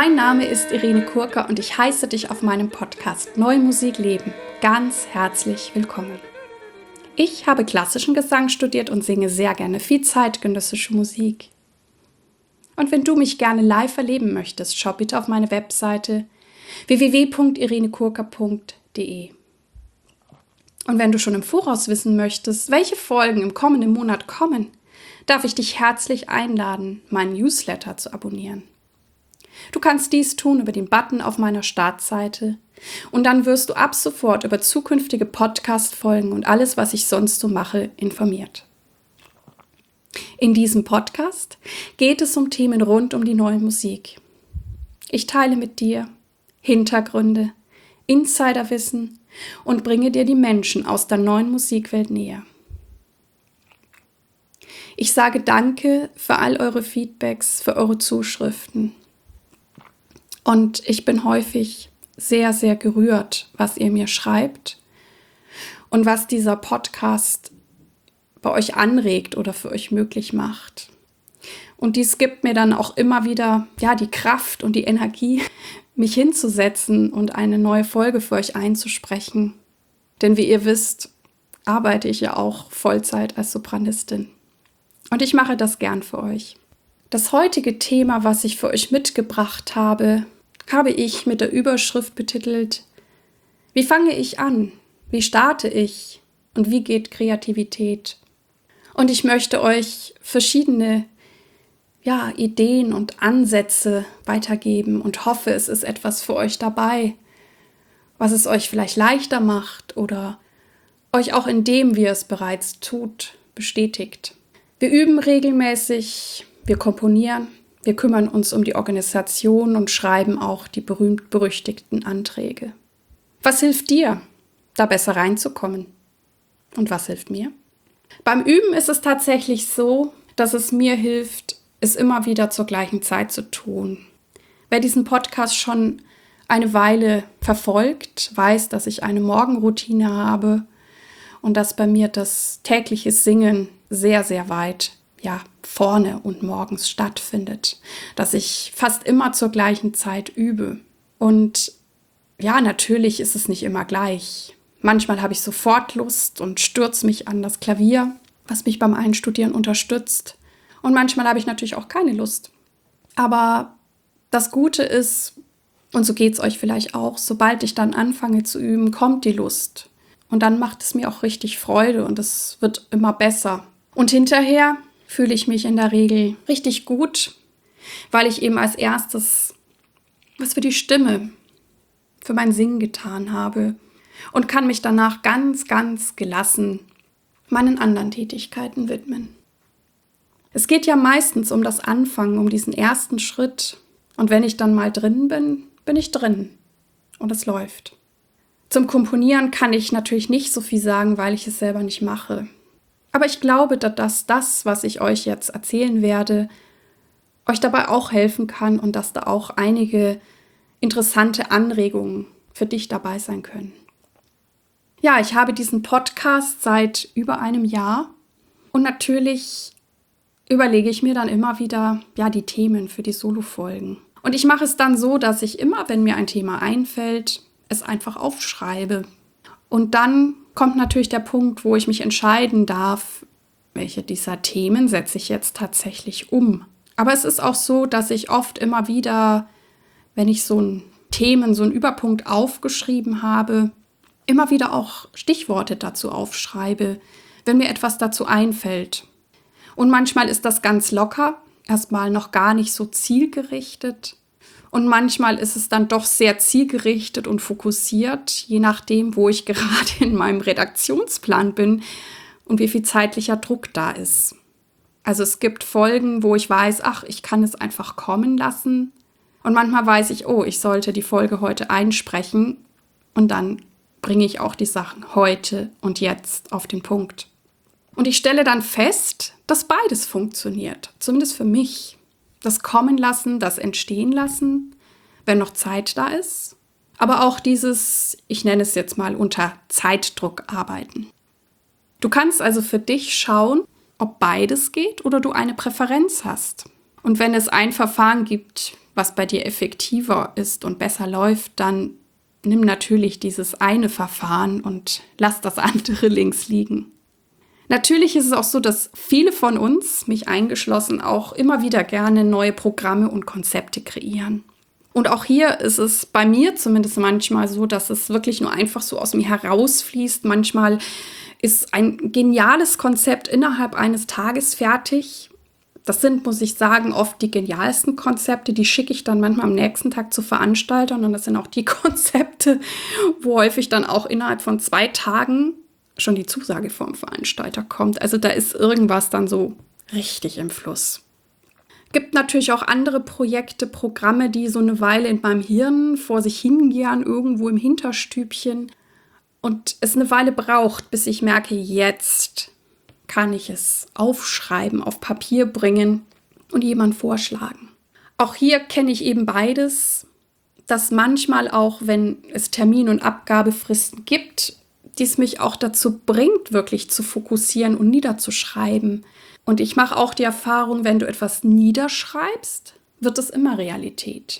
Mein Name ist Irene Kurka und ich heiße dich auf meinem Podcast Neue Musik leben ganz herzlich willkommen. Ich habe klassischen Gesang studiert und singe sehr gerne viel zeitgenössische Musik. Und wenn du mich gerne live erleben möchtest, schau bitte auf meine Webseite www.irenekurka.de. Und wenn du schon im Voraus wissen möchtest, welche Folgen im kommenden Monat kommen, darf ich dich herzlich einladen, meinen Newsletter zu abonnieren. Du kannst dies tun über den Button auf meiner Startseite und dann wirst du ab sofort über zukünftige Podcast-Folgen und alles, was ich sonst so mache, informiert. In diesem Podcast geht es um Themen rund um die neue Musik. Ich teile mit dir Hintergründe, Insiderwissen und bringe dir die Menschen aus der neuen Musikwelt näher. Ich sage Danke für all eure Feedbacks, für eure Zuschriften. Und ich bin häufig sehr, sehr gerührt, was ihr mir schreibt und was dieser Podcast bei euch anregt oder für euch möglich macht. Und dies gibt mir dann auch immer wieder die Kraft und die Energie, mich hinzusetzen und eine neue Folge für euch einzusprechen. Denn wie ihr wisst, arbeite ich ja auch Vollzeit als Sopranistin. Und ich mache das gern für euch. Das heutige Thema, was ich für euch mitgebracht habe ich mit der Überschrift betitelt: Wie fange ich an? Wie starte ich? Und wie geht Kreativität? Und ich möchte euch verschiedene Ideen und Ansätze weitergeben und hoffe, es ist etwas für euch dabei, was es euch vielleicht leichter macht oder euch auch in dem, wie ihr es bereits tut, bestätigt. Wir üben regelmäßig, wir komponieren, wir kümmern uns um die Organisation und schreiben auch die berühmt-berüchtigten Anträge. Was hilft dir, da besser reinzukommen? Und was hilft mir? Beim Üben ist es tatsächlich so, dass es mir hilft, es immer wieder zur gleichen Zeit zu tun. Wer diesen Podcast schon eine Weile verfolgt, weiß, dass ich eine Morgenroutine habe und dass bei mir das tägliche Singen sehr, sehr weit vorne und morgens stattfindet, dass ich fast immer zur gleichen Zeit übe. Und natürlich ist es nicht immer gleich. Manchmal habe ich sofort Lust und stürze mich an das Klavier, was mich beim Einstudieren unterstützt. Und manchmal habe ich natürlich auch keine Lust. Aber das Gute ist, und so geht es euch vielleicht auch, sobald ich dann anfange zu üben, kommt die Lust. Und dann macht es mir auch richtig Freude und es wird immer besser. Und hinterher fühle ich mich in der Regel richtig gut, weil ich eben als erstes was für die Stimme, für mein Singen getan habe und kann mich danach ganz, ganz gelassen meinen anderen Tätigkeiten widmen. Es geht ja meistens um das Anfangen, um diesen ersten Schritt. Und wenn ich dann mal drin bin, bin ich drin und es läuft. Zum Komponieren kann ich natürlich nicht so viel sagen, weil ich es selber nicht mache. Aber ich glaube, dass das, was ich euch jetzt erzählen werde, euch dabei auch helfen kann und dass da auch einige interessante Anregungen für dich dabei sein können. Ja, ich habe diesen Podcast seit über einem Jahr und natürlich überlege ich mir dann immer wieder die Themen für die Solo-Folgen. Und ich mache es dann so, dass ich immer, wenn mir ein Thema einfällt, es einfach aufschreibe. Und dann kommt natürlich der Punkt, wo ich mich entscheiden darf, welche dieser Themen setze ich jetzt tatsächlich um. Aber es ist auch so, dass ich oft immer wieder, wenn ich so einen Überpunkt aufgeschrieben habe, immer wieder auch Stichworte dazu aufschreibe, wenn mir etwas dazu einfällt. Und manchmal ist das ganz locker, erstmal noch gar nicht so zielgerichtet. Und manchmal ist es dann doch sehr zielgerichtet und fokussiert, je nachdem, wo ich gerade in meinem Redaktionsplan bin und wie viel zeitlicher Druck da ist. Also es gibt Folgen, wo ich weiß, ich kann es einfach kommen lassen. Und manchmal weiß ich, ich sollte die Folge heute einsprechen. Und dann bringe ich auch die Sachen heute und jetzt auf den Punkt. Und ich stelle dann fest, dass beides funktioniert, zumindest für mich. Das Kommen lassen, das Entstehen lassen, wenn noch Zeit da ist. Aber auch dieses, ich nenne es jetzt mal unter Zeitdruck arbeiten. Du kannst also für dich schauen, ob beides geht oder du eine Präferenz hast. Und wenn es ein Verfahren gibt, was bei dir effektiver ist und besser läuft, dann nimm natürlich dieses eine Verfahren und lass das andere links liegen. Natürlich ist es auch so, dass viele von uns, mich eingeschlossen, auch immer wieder gerne neue Programme und Konzepte kreieren. Und auch hier ist es bei mir zumindest manchmal so, dass es wirklich nur einfach so aus mir herausfließt. Manchmal ist ein geniales Konzept innerhalb eines Tages fertig. Das sind, muss ich sagen, oft die genialsten Konzepte. Die schicke ich dann manchmal am nächsten Tag zu Veranstaltern. Und das sind auch die Konzepte, wo häufig dann auch innerhalb von 2 Tagen schon die Zusage vom Veranstalter kommt. Also da ist irgendwas dann so richtig im Fluss. Gibt natürlich auch andere Projekte, Programme, die so eine Weile in meinem Hirn vor sich hingehen, irgendwo im Hinterstübchen. Und es eine Weile braucht, bis ich merke, jetzt kann ich es aufschreiben, auf Papier bringen und jemand vorschlagen. Auch hier kenne ich eben beides, dass manchmal auch, wenn es Termin- und Abgabefristen gibt, dies mich auch dazu bringt, wirklich zu fokussieren und niederzuschreiben. Und ich mache auch die Erfahrung, wenn du etwas niederschreibst, wird es immer Realität.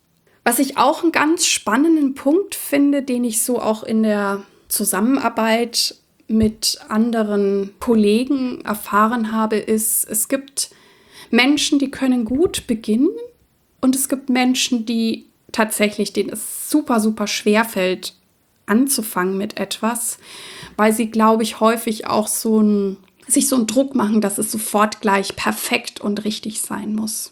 Was ich auch einen ganz spannenden Punkt finde, den ich so auch in der Zusammenarbeit mit anderen Kollegen erfahren habe, ist, es gibt Menschen, die können gut beginnen und es gibt Menschen, die tatsächlich, denen es super, super schwer fällt, anzufangen mit etwas, weil sie, glaube ich, häufig auch sich so einen Druck machen, dass es sofort gleich perfekt und richtig sein muss.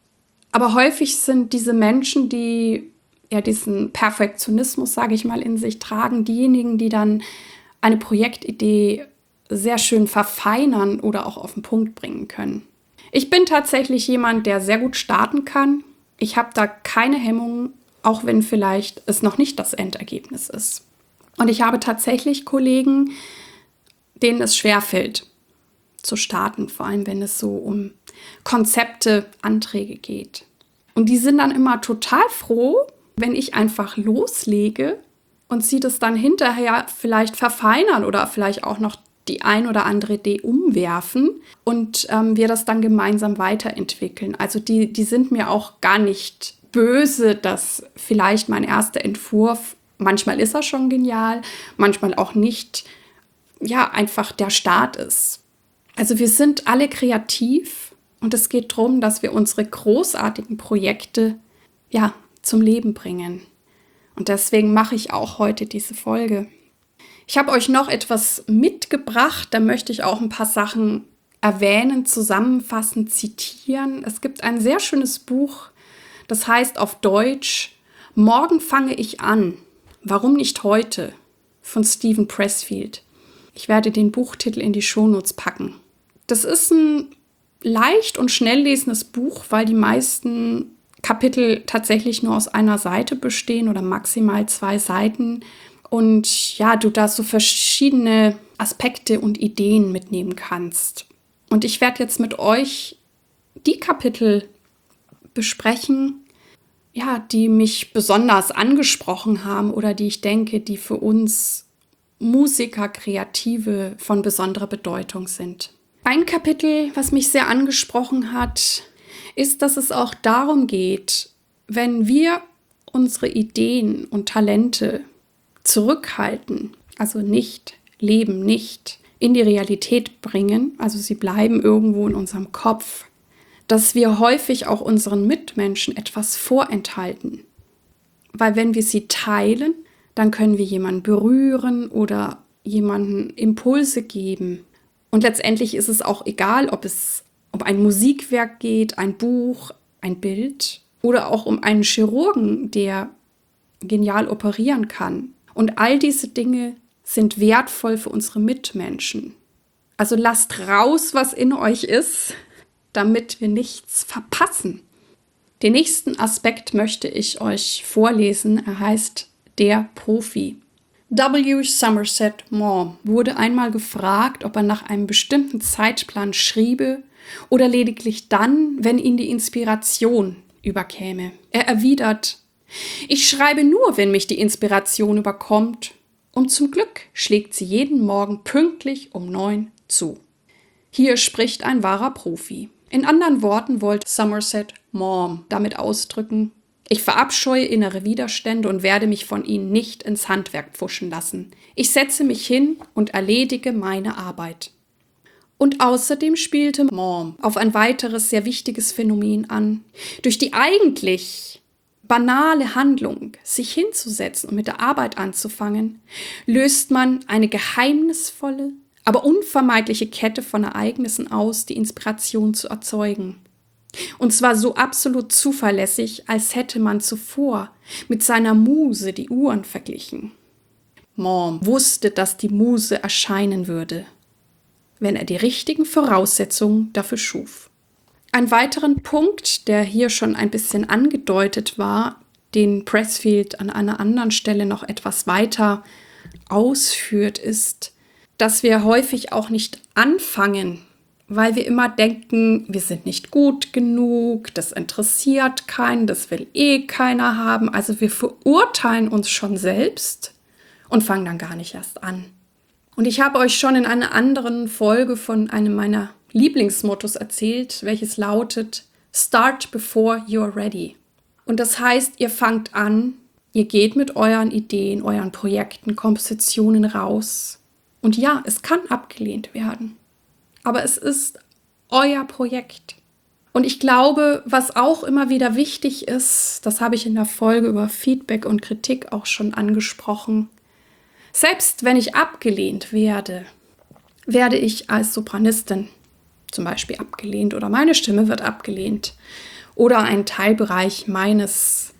Aber häufig sind diese Menschen, die ja diesen Perfektionismus, sage ich mal, in sich tragen, diejenigen, die dann eine Projektidee sehr schön verfeinern oder auch auf den Punkt bringen können. Ich bin tatsächlich jemand, der sehr gut starten kann. Ich habe da keine Hemmungen, auch wenn vielleicht es noch nicht das Endergebnis ist. Und ich habe tatsächlich Kollegen, denen es schwerfällt zu starten, vor allem wenn es so um Konzepte, Anträge geht. Und die sind dann immer total froh, wenn ich einfach loslege und sie das dann hinterher vielleicht verfeinern oder vielleicht auch noch die ein oder andere Idee umwerfen und wir das dann gemeinsam weiterentwickeln. Also die sind mir auch gar nicht böse, dass vielleicht mein erster Entwurf, manchmal ist er schon genial, manchmal auch nicht, ja, einfach der Start ist. Also wir sind alle kreativ und es geht darum, dass wir unsere großartigen Projekte ja zum Leben bringen. Und deswegen mache ich auch heute diese Folge. Ich habe euch noch etwas mitgebracht, da möchte ich auch ein paar Sachen erwähnen, zusammenfassen, zitieren. Es gibt ein sehr schönes Buch, das heißt auf Deutsch Morgen fange ich an. Warum nicht heute? Von Steven Pressfield. Ich werde den Buchtitel in die Shownotes packen. Das ist ein leicht und schnell lesendes Buch, weil die meisten Kapitel tatsächlich nur aus einer Seite bestehen oder maximal 2 Seiten. Und ja, du da so verschiedene Aspekte und Ideen mitnehmen kannst. Und ich werde jetzt mit euch die Kapitel besprechen, ja, die mich besonders angesprochen haben oder die ich denke, die für uns Musiker, Kreative von besonderer Bedeutung sind. Ein Kapitel, was mich sehr angesprochen hat, ist, dass es auch darum geht, wenn wir unsere Ideen und Talente zurückhalten, also nicht leben, nicht in die Realität bringen, also sie bleiben irgendwo in unserem Kopf, dass wir häufig auch unseren Mitmenschen etwas vorenthalten. Weil wenn wir sie teilen, dann können wir jemanden berühren oder jemanden Impulse geben. Und letztendlich ist es auch egal, ob es um ein Musikwerk geht, ein Buch, ein Bild oder auch um einen Chirurgen, der genial operieren kann. Und all diese Dinge sind wertvoll für unsere Mitmenschen. Also lasst raus, was in euch ist, damit wir nichts verpassen. Den nächsten Aspekt möchte ich euch vorlesen. Er heißt Der Profi. W. Somerset Maugham wurde einmal gefragt, ob er nach einem bestimmten Zeitplan schriebe oder lediglich dann, wenn ihn die Inspiration überkäme. Er erwidert: Ich schreibe nur, wenn mich die Inspiration überkommt. Und zum Glück schlägt sie jeden Morgen pünktlich um 9 zu. Hier spricht ein wahrer Profi. In anderen Worten wollte Somerset Maugham damit ausdrücken: Ich verabscheue innere Widerstände und werde mich von ihnen nicht ins Handwerk pfuschen lassen. Ich setze mich hin und erledige meine Arbeit. Und außerdem spielte Maugham auf ein weiteres sehr wichtiges Phänomen an. Durch die eigentlich banale Handlung, sich hinzusetzen und mit der Arbeit anzufangen, löst man eine geheimnisvolle, aber unvermeidliche Kette von Ereignissen aus, die Inspiration zu erzeugen. Und zwar so absolut zuverlässig, als hätte man zuvor mit seiner Muse die Uhren verglichen. Maugham wusste, dass die Muse erscheinen würde, wenn er die richtigen Voraussetzungen dafür schuf. Ein weiteren Punkt, der hier schon ein bisschen angedeutet war, den Pressfield an einer anderen Stelle noch etwas weiter ausführt, ist, dass wir häufig auch nicht anfangen, weil wir immer denken, wir sind nicht gut genug, das interessiert keinen, das will eh keiner haben. Also wir verurteilen uns schon selbst und fangen dann gar nicht erst an. Und ich habe euch schon in einer anderen Folge von einem meiner Lieblingsmottos erzählt, welches lautet: Start before you're ready. Und das heißt, ihr fangt an, ihr geht mit euren Ideen, euren Projekten, Kompositionen raus. Und ja, es kann abgelehnt werden. Aber es ist euer Projekt. Und ich glaube, was auch immer wieder wichtig ist, das habe ich in der Folge über Feedback und Kritik auch schon angesprochen. Selbst wenn ich abgelehnt werde, werde ich als Sopranistin zum Beispiel abgelehnt oder meine Stimme wird abgelehnt oder ein Teilbereich meines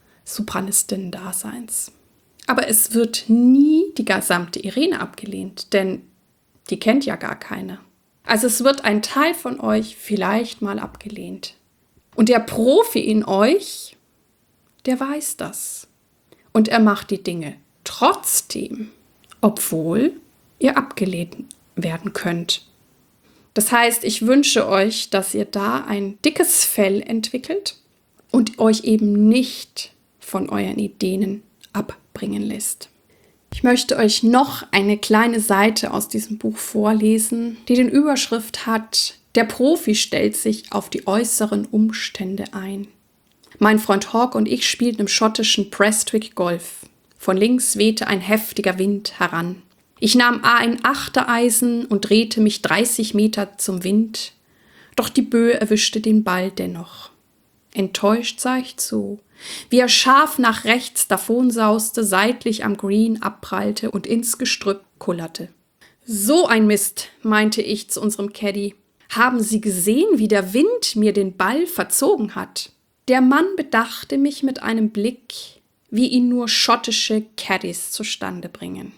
Sopranistinnen-Daseins. Aber es wird nie die gesamte Irene abgelehnt, denn die kennt ja gar keine. Also es wird ein Teil von euch vielleicht mal abgelehnt. Und der Profi in euch, der weiß das. Und er macht die Dinge trotzdem, obwohl ihr abgelehnt werden könnt. Das heißt, ich wünsche euch, dass ihr da ein dickes Fell entwickelt und euch eben nicht von euren Ideen abbringen lässt. Ich möchte euch noch eine kleine Seite aus diesem Buch vorlesen, die den Überschrift hat: Der Profi stellt sich auf die äußeren Umstände ein. Mein Freund Hawk und ich spielten im schottischen Prestwick Golf. Von links wehte ein heftiger Wind heran. Ich nahm ein Achtereisen und drehte mich 30 Meter zum Wind, doch die Böe erwischte den Ball dennoch. Enttäuscht sah ich zu, wie er scharf nach rechts davonsauste, seitlich am Green abprallte und ins Gestrüpp kullerte. So ein Mist, meinte ich zu unserem Caddy. Haben Sie gesehen, wie der Wind mir den Ball verzogen hat? Der Mann bedachte mich mit einem Blick, wie ihn nur schottische Caddies zustande bringen.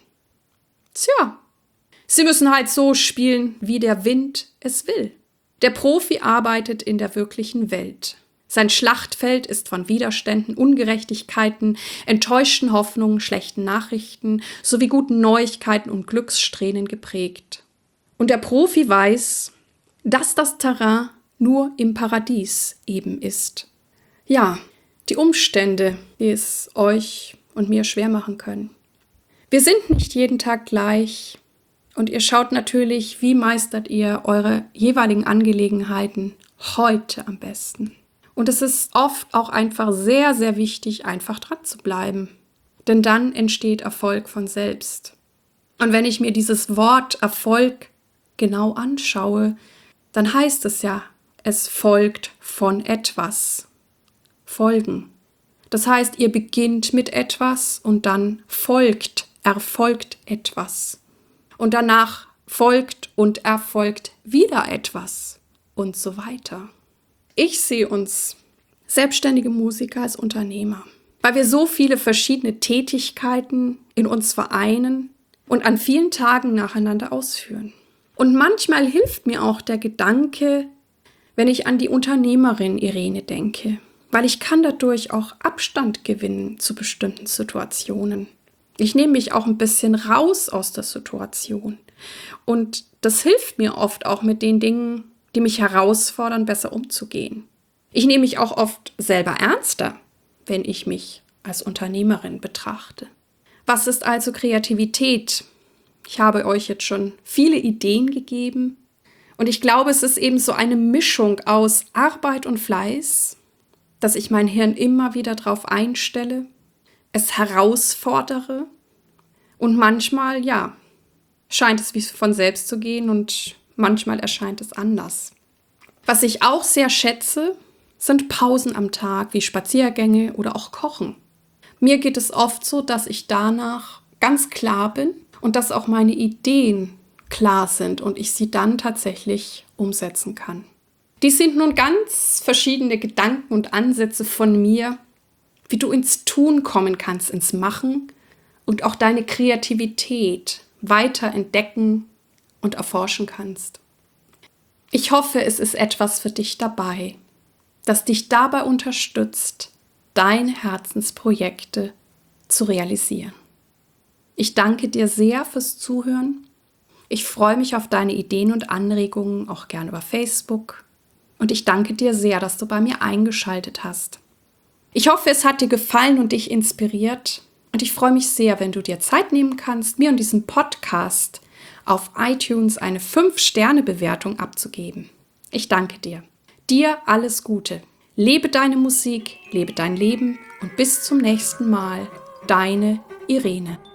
Tja, Sie müssen halt so spielen, wie der Wind es will. Der Profi arbeitet in der wirklichen Welt. Sein Schlachtfeld ist von Widerständen, Ungerechtigkeiten, enttäuschten Hoffnungen, schlechten Nachrichten sowie guten Neuigkeiten und Glückssträhnen geprägt. Und der Profi weiß, dass das Terrain nur im Paradies eben ist. Ja, die Umstände, die es euch und mir schwer machen können. Wir sind nicht jeden Tag gleich und ihr schaut natürlich, wie meistert ihr eure jeweiligen Angelegenheiten heute am besten. Und es ist oft auch einfach sehr, sehr wichtig, einfach dran zu bleiben. Denn dann entsteht Erfolg von selbst. Und wenn ich mir dieses Wort Erfolg genau anschaue, dann heißt es ja, es folgt von etwas. Folgen. Das heißt, ihr beginnt mit etwas und dann erfolgt etwas. Und danach folgt und erfolgt wieder etwas und so weiter. Ich sehe uns selbstständige Musiker als Unternehmer, weil wir so viele verschiedene Tätigkeiten in uns vereinen und an vielen Tagen nacheinander ausführen. Und manchmal hilft mir auch der Gedanke, wenn ich an die Unternehmerin Irene denke, weil ich kann dadurch auch Abstand gewinnen zu bestimmten Situationen. Ich nehme mich auch ein bisschen raus aus der Situation. Und das hilft mir oft auch mit den Dingen, die mich herausfordern, besser umzugehen. Ich nehme mich auch oft selber ernster, wenn ich mich als Unternehmerin betrachte. Was ist also Kreativität? Ich habe euch jetzt schon viele Ideen gegeben Und ich glaube, es ist eben so eine Mischung aus Arbeit und Fleiß, dass ich mein Hirn immer wieder drauf einstelle, es herausfordere und manchmal, ja, scheint es wie von selbst zu gehen und manchmal erscheint es anders. Was ich auch sehr schätze, sind Pausen am Tag, wie Spaziergänge oder auch Kochen. Mir geht es oft so, dass ich danach ganz klar bin und dass auch meine Ideen klar sind und ich sie dann tatsächlich umsetzen kann. Dies sind nun ganz verschiedene Gedanken und Ansätze von mir, wie du ins Tun kommen kannst, ins Machen und auch deine Kreativität weiter entdecken und erforschen kannst. Ich hoffe, es ist etwas für dich dabei, das dich dabei unterstützt, deine Herzensprojekte zu realisieren. Ich danke dir sehr fürs Zuhören. Ich freue mich auf deine Ideen und Anregungen, auch gerne über Facebook. Und ich danke dir sehr, dass du bei mir eingeschaltet hast. Ich hoffe, es hat dir gefallen und dich inspiriert. Und ich freue mich sehr, wenn du dir Zeit nehmen kannst, mir und diesem Podcast auf iTunes eine 5-Sterne-Bewertung abzugeben. Ich danke dir. Dir alles Gute. Lebe deine Musik, lebe dein Leben und bis zum nächsten Mal. Deine Irene.